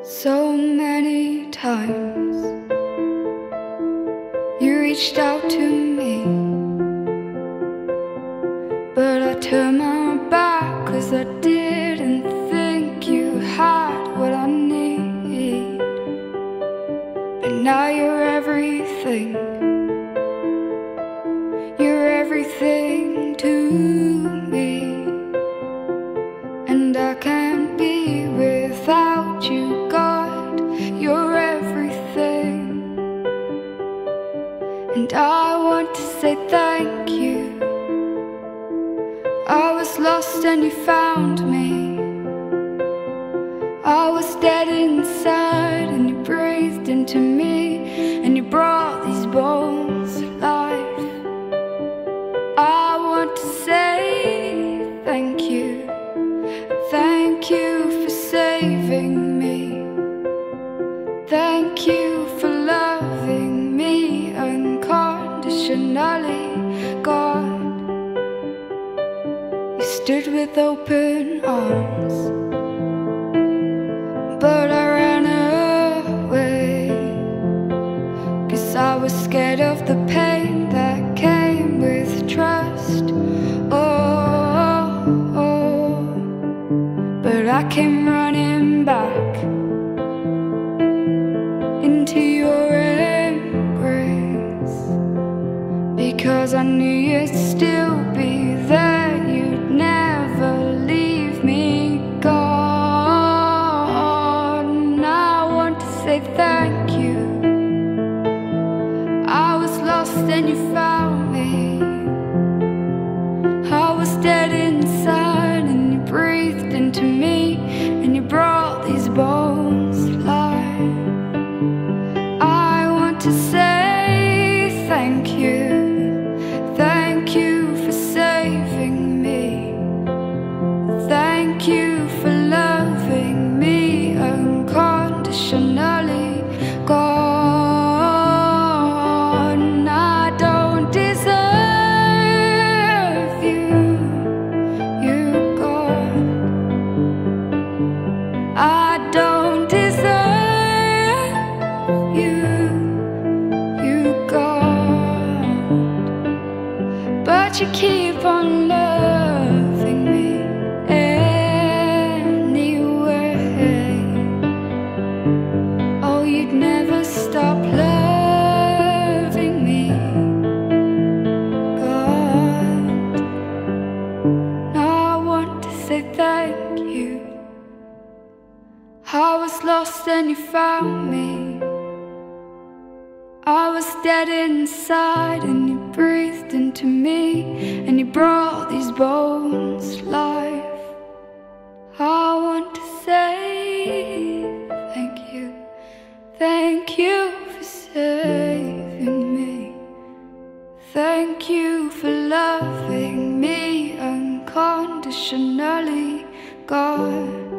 So many times you reached out to me, but I turned my back 'cause I didn't think you had what I need. But now you're everything. You're everything to me, and I can't be without you. God, you're everything, and I want to say thank you. I was lost and you found me. I was dead inside and you breathed into me, and you brought these bones to life. I want to say thank you. Thank you for saving me. Thank you for loving me unconditionally. God, you stood with open arms, but I ran away 'cause I was scared of the pain that came with trust. But I came running back into your embrace, because I knew you'd still be there. You'd never leave me, God. And I want to say thank you. I was lost and you found me. I was dead inside and you breathed into me, and you brought these bones to life. I want to say thank you. Thank you for saving me. Thank you for loving me unconditionally. God, and I don't deserve you, God. I don't deserve you, God. But you keep on loving me anyway. Oh, you'd never stop loving me, God. Now I want to say thank you. I was lost and you found me. I was dead inside and you breathed into me, and you brought these bones to life. I want to say thank you. Thank you for saving me. Thank you for loving me unconditionally, God.